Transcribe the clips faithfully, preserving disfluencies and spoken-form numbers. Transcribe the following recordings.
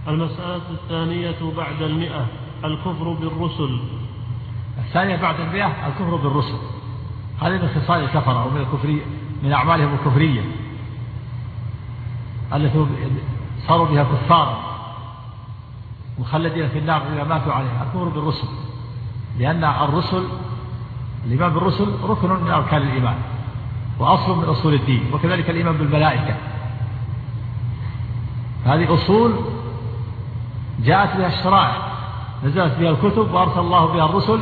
المسألة الثانية بعد المئة الكفر بالرسل. الثانية بعد المئة الكفر بالرسل. هذه من خصال الكفرة أو من الكفرية، من أعمالهم الكفرية التي صاروا بها كفارا مخلدين في النار إذا ماتوا عليها. الكفر بالرسل، لأن الرسل الإيمان بالرسل ركن من أركان الإيمان وأصل من أصول الدين، وكذلك الإيمان بالملائكة. هذه أصول جاءت بها الشرائع، نزلت بها الكتب وأرسل الله بها الرسل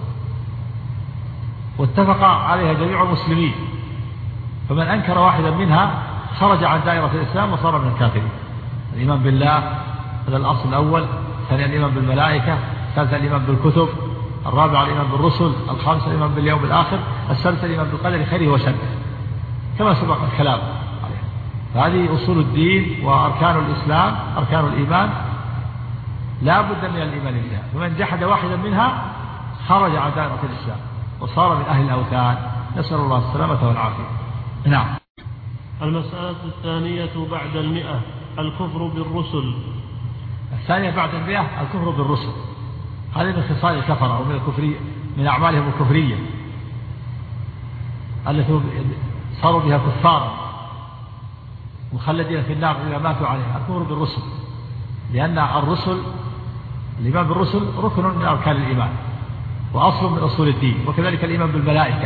واتفق عليها جميع المسلمين، فمن أنكر واحدا منها خرج عن دائرة الإسلام وصار من الكافرين. الإيمان بالله هذا الأصل الأول، ثانيا الإيمان بالملائكة، ثالثا الإيمان بالكتب، الرابع الإيمان بالرسل، الخامس الإيمان باليوم الآخر، السادس الإيمان بالقدر خيره وشره، كما سبق الكلام عليه. فهذه أصول الدين وأركان الإسلام، أركان الإيمان لا بد من الإيمان بها، فمن جحد واحدا منها خرج عن دائرة الإسلام وصار من أهل الأوثان، نسأل الله السلامة والعافية. نعم. المسألة الثانية بعد المئة الكفر بالرسل. الثانية بعد المئة الكفر بالرسل. هذه من خصال الكفرة أو من الكفرية، من أعمالهم الكفرية التي صاروا بها كفارا مخلدين في النار إذا ماتوا عليها. الكفر بالرسل، لأن الرسل الإيمان بالرسل ركن من أركان الإيمان وأصل من أصول الدين، وكذلك الإيمان بالملائكة.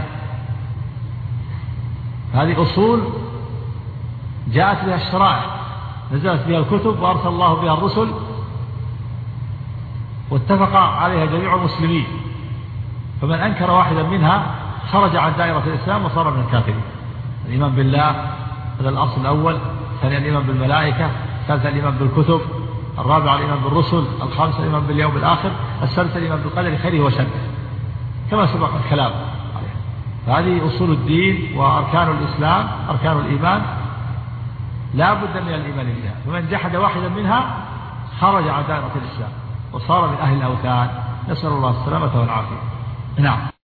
هذه أصول جاءت بها الشرائع، نزلت بها الكتب وأرسل الله بها الرسل واتفق عليها جميع المسلمين، فمن أنكر واحدا منها خرج عن دائرة الإسلام وصار من الكافرين. الإيمان بالله هذا الأصل الأول، ثانيا الإيمان بالملائكة، ثالثا الإيمان بالكتب، الرابع الإيمان بالرسل، الخامس الإيمان باليوم الآخر، السادس الإيمان بالقدر خيره وشره، كما سبق الكلام عليه. فهذه أصول الدين وأركان الإسلام، أركان الإيمان لا بد من الإيمان بها، فمن جحد واحدا منها خرج عن دائرة الإسلام وصار من أهل الأوثان، نسأل الله السلامة والعافية. نعم.